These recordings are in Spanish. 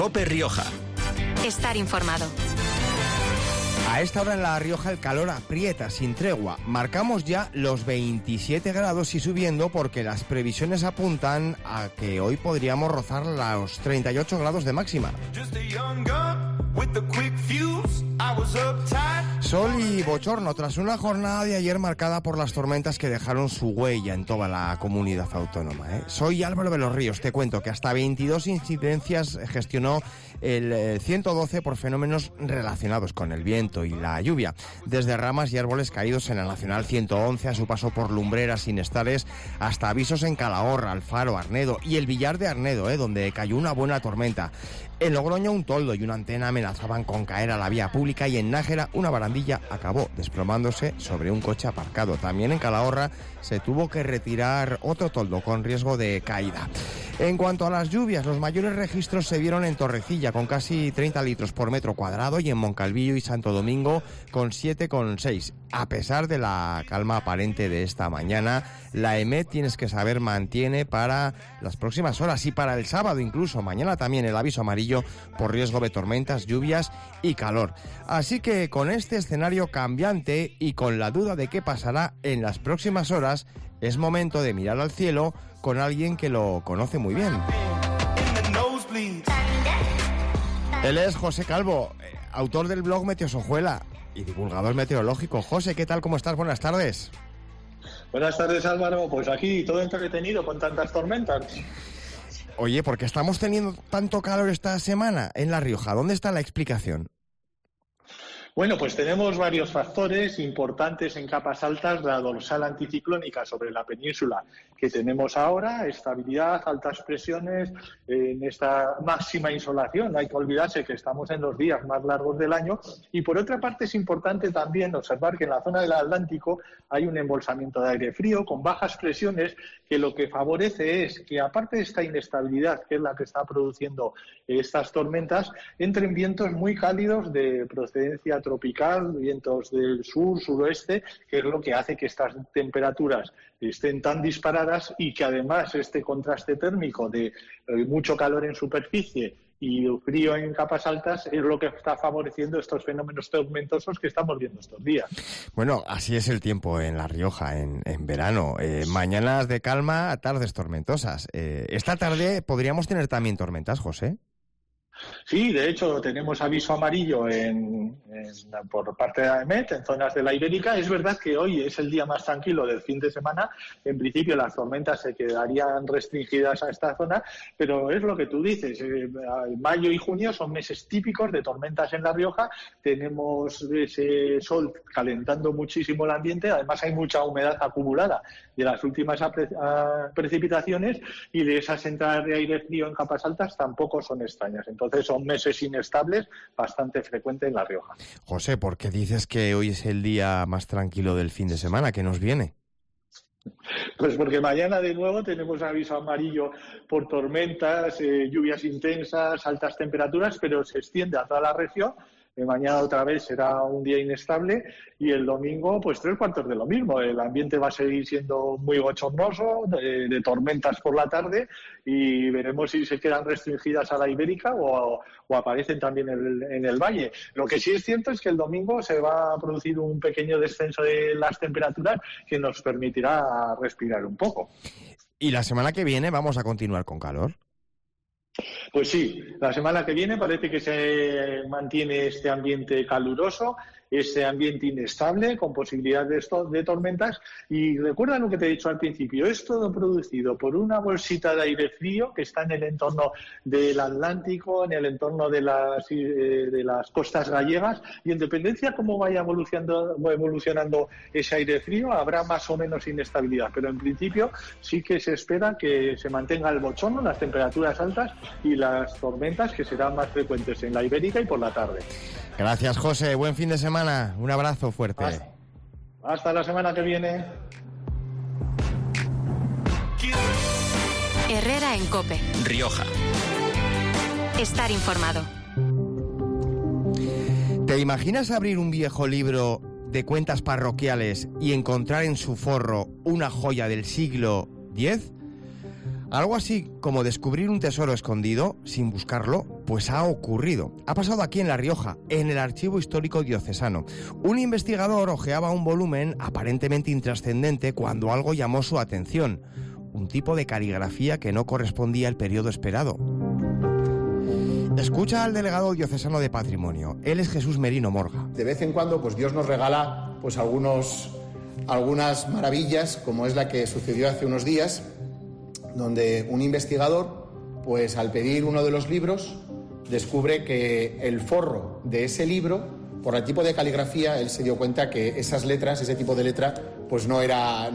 COPE Rioja. Estar informado. A esta hora en La Rioja el calor aprieta sin tregua. Marcamos ya los 27 grados y subiendo porque las previsiones apuntan a que hoy podríamos rozar los 38 grados de máxima. Sol y bochorno tras una jornada de ayer marcada por las tormentas que dejaron su huella en toda la comunidad autónoma. Soy Álvaro de los Ríos, te cuento que hasta 22 incidencias gestionó el 112 por fenómenos relacionados con el viento y la lluvia, desde ramas y árboles caídos en la Nacional 111 a su paso por Lumbreras, Inestares, hasta avisos en Calahorra, Alfaro, Arnedo y el Villar de Arnedo, donde cayó una buena tormenta. En Logroño un toldo y una antena amenazaban con caer a la vía pública y en Nájera una barandilla acabó desplomándose sobre un coche aparcado. También en Calahorra se tuvo que retirar otro toldo con riesgo de caída. En cuanto a las lluvias, los mayores registros se vieron en Torrecilla con casi 30 litros por metro cuadrado y en Moncalvillo y Santo Domingo con 7,6. A pesar de la calma aparente de esta mañana, la EMET, tienes que saber, mantiene para las próximas horas y para el sábado incluso, mañana también, el aviso amarillo por riesgo de tormentas, lluvias y calor. Así que con este escenario cambiante y con la duda de qué pasará en las próximas horas, es momento de mirar al cielo con alguien que lo conoce muy bien. Él es José Calvo, autor del blog Meteosojuela y divulgador meteorológico. José, ¿qué tal? ¿Cómo estás? Buenas tardes. Buenas tardes, Álvaro. Pues aquí todo entretenido con tantas tormentas. Oye, ¿por qué estamos teniendo tanto calor esta semana en La Rioja? ¿Dónde está la explicación? Bueno, pues tenemos varios factores importantes en capas altas de la dorsal anticiclónica sobre la península que tenemos ahora, estabilidad, altas presiones, en esta máxima insolación. No hay que olvidarse que estamos en los días más largos del año y por otra parte es importante también observar que en la zona del Atlántico hay un embolsamiento de aire frío con bajas presiones que lo que favorece es que aparte de esta inestabilidad que es la que está produciendo estas tormentas, entren vientos muy cálidos de procedencia tropical, vientos del sur, suroeste, que es lo que hace que estas temperaturas estén tan disparadas y que además este contraste térmico de mucho calor en superficie y frío en capas altas es lo que está favoreciendo estos fenómenos tormentosos que estamos viendo estos días. Bueno, así es el tiempo en La Rioja, en verano. Mañanas de calma, tardes tormentosas. Esta tarde podríamos tener también tormentas, José. Sí, de hecho tenemos aviso amarillo por parte de la EMET en zonas de la Ibérica. Es verdad que hoy es el día más tranquilo del fin de semana. En principio las tormentas se quedarían restringidas a esta zona, pero es lo que tú dices. Mayo y junio son meses típicos de tormentas en La Rioja. Tenemos ese sol calentando muchísimo el ambiente. Además hay mucha humedad acumulada de las últimas precipitaciones y de esas entradas de aire frío en capas altas tampoco son extrañas. Entonces son meses inestables, bastante frecuente en La Rioja. José, ¿por qué dices que hoy es el día más tranquilo del fin de semana? ¿Qué nos viene? Pues porque mañana de nuevo tenemos aviso amarillo por tormentas, lluvias intensas, altas temperaturas, pero se extiende a toda la región. Mañana otra vez será un día inestable y el domingo pues 3/4 de lo mismo. El ambiente va a seguir siendo muy bochornoso, de tormentas por la tarde y veremos si se quedan restringidas a la Ibérica o aparecen también en el valle. Lo que sí es cierto es que el domingo se va a producir un pequeño descenso de las temperaturas que nos permitirá respirar un poco. ¿Y la semana que viene vamos a continuar con calor? Pues sí, la semana que viene parece que se mantiene este ambiente caluroso, este ambiente inestable, con posibilidad de tormentas. Y recuerda lo que te he dicho al principio, es todo producido por una bolsita de aire frío que está en el entorno del Atlántico, en el entorno de las costas gallegas, y en dependencia cómo vaya evolucionando ese aire frío, habrá más o menos inestabilidad. Pero en principio sí que se espera que se mantenga el bochorno, las temperaturas altas y las tormentas que serán más frecuentes en la Ibérica y por la tarde. Gracias, José. Buen fin de semana. Un abrazo fuerte. Hasta la semana que viene. Herrera en COPE. Rioja. Estar informado. ¿Te imaginas abrir un viejo libro de cuentas parroquiales y encontrar en su forro una joya del siglo X? Algo así como descubrir un tesoro escondido sin buscarlo, pues ha ocurrido. Ha pasado aquí en La Rioja, en el Archivo Histórico Diocesano. Un investigador hojeaba un volumen aparentemente intrascendente cuando algo llamó su atención. Un tipo de caligrafía que no correspondía al periodo esperado. Escucha al delegado diocesano de Patrimonio. Él es Jesús Merino Morga. De vez en cuando, pues Dios nos regala pues algunas maravillas, como es la que sucedió hace unos días, donde un investigador, pues al pedir uno de los libros, descubre que el forro de ese libro, por el tipo de caligrafía, él se dio cuenta que esas letras, ese tipo de letra, pues no era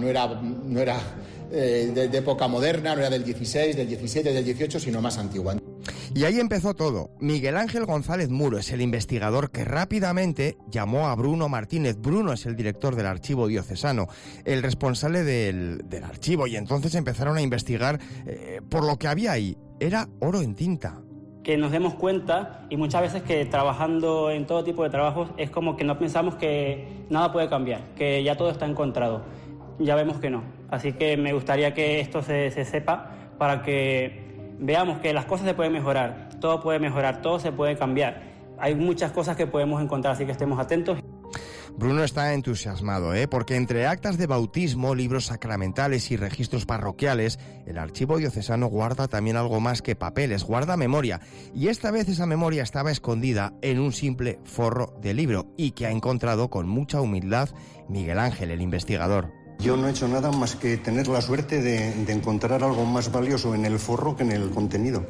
de época moderna, no era del 16, del 17, del 18, sino más antigua. Y ahí empezó todo. Miguel Ángel González Muro es el investigador que rápidamente llamó a Bruno Martínez. Bruno es el director del Archivo Diocesano, el responsable del archivo, y entonces empezaron a investigar por lo que había ahí. Era oro en tinta. Que nos demos cuenta, y muchas veces que trabajando en todo tipo de trabajos es como que no pensamos que nada puede cambiar, que ya todo está encontrado. Ya vemos que no. Así que me gustaría que esto se sepa para que veamos que las cosas se pueden mejorar, todo se puede cambiar. Hay muchas cosas que podemos encontrar, así que estemos atentos. Bruno está entusiasmado, porque entre actas de bautismo, libros sacramentales y registros parroquiales, el Archivo Diocesano guarda también algo más que papeles, guarda memoria. Y esta vez esa memoria estaba escondida en un simple forro de libro y que ha encontrado con mucha humildad Miguel Ángel, el investigador. Yo no he hecho nada más que tener la suerte de encontrar algo más valioso en el forro que en el contenido.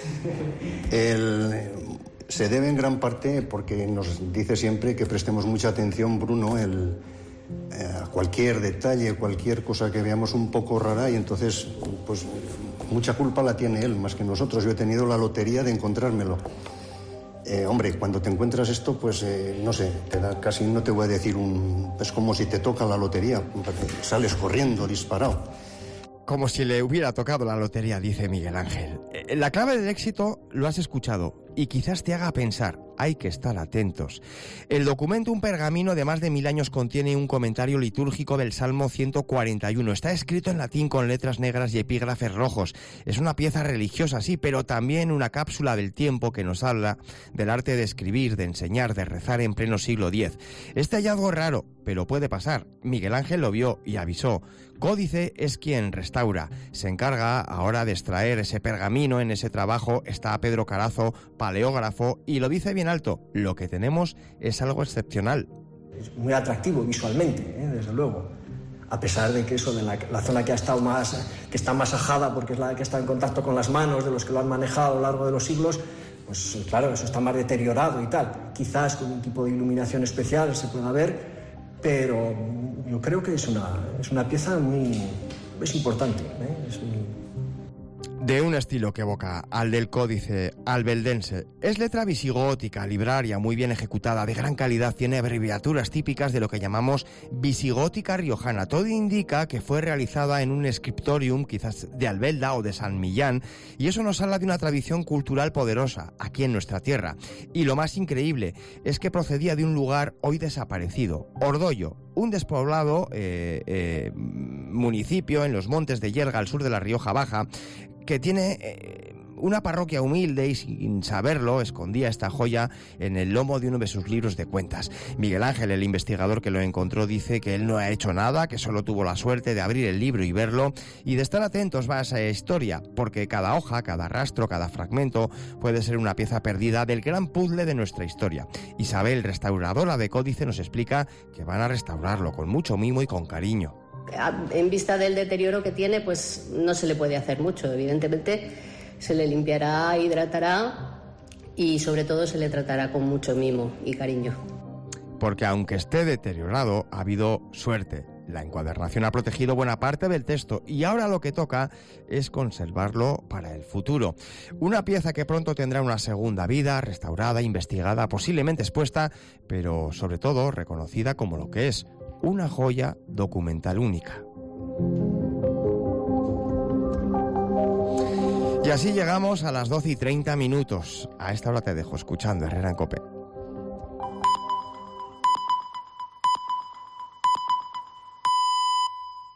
Se debe en gran parte, porque nos dice siempre que prestemos mucha atención, Bruno, a cualquier detalle, cualquier cosa que veamos un poco rara, y entonces pues mucha culpa la tiene él, más que nosotros. Yo he tenido la lotería de encontrármelo. Hombre, cuando te encuentras esto, pues no sé, te da casi, no te voy a decir es como si te toca la lotería, sales corriendo, disparado. Como si le hubiera tocado la lotería, dice Miguel Ángel. La clave del éxito lo has escuchado y quizás te haga pensar, hay que estar atentos. El documento, un pergamino de más de 1000 años, contiene un comentario litúrgico del Salmo 141. Está escrito en latín con letras negras y epígrafes rojos. Es una pieza religiosa, sí, pero también una cápsula del tiempo que nos habla del arte de escribir, de enseñar, de rezar en pleno siglo X. Este hallazgo es raro, pero puede pasar. Miguel Ángel lo vio y avisó. Códice es quien restaura. Se encarga ahora de extraer ese pergamino. En ese trabajo está Pedro Carazo, paleógrafo, y lo dice bien alto: lo que tenemos es algo excepcional. Es muy atractivo visualmente, desde luego. A pesar de que eso de la zona que está más ajada, porque es la que está en contacto con las manos de los que lo han manejado a lo largo de los siglos, pues claro, eso está más deteriorado y tal. Quizás con un tipo de iluminación especial se pueda ver, pero yo creo que es una pieza es importante, de un estilo que evoca al del Códice albeldense. Es letra visigótica, libraria, muy bien ejecutada, de gran calidad. Tiene abreviaturas típicas de lo que llamamos visigótica riojana. Todo indica que fue realizada en un scriptorium, quizás de Albelda o de San Millán, y eso nos habla de una tradición cultural poderosa aquí en nuestra tierra. Y lo más increíble es que procedía de un lugar hoy desaparecido, Ordoyo, un despoblado municipio en los montes de Yerga, al sur de la Rioja Baja, que tiene una parroquia humilde, y sin saberlo escondía esta joya en el lomo de uno de sus libros de cuentas. Miguel Ángel, el investigador que lo encontró, dice que él no ha hecho nada, que solo tuvo la suerte de abrir el libro y verlo, y de estar atentos a esa historia, porque cada hoja, cada rastro, cada fragmento puede ser una pieza perdida del gran puzzle de nuestra historia. Isabel, restauradora de Códice, nos explica que van a restaurarlo con mucho mimo y con cariño. En vista del deterioro que tiene, pues no se le puede hacer mucho. Evidentemente se le limpiará, hidratará y sobre todo se le tratará con mucho mimo y cariño. Porque aunque esté deteriorado, ha habido suerte. La encuadernación ha protegido buena parte del texto y ahora lo que toca es conservarlo para el futuro. Una pieza que pronto tendrá una segunda vida, restaurada, investigada, posiblemente expuesta, pero sobre todo reconocida como lo que es: una joya documental única. Y así llegamos a las 12:30. A esta hora te dejo escuchando Herrera en COPE.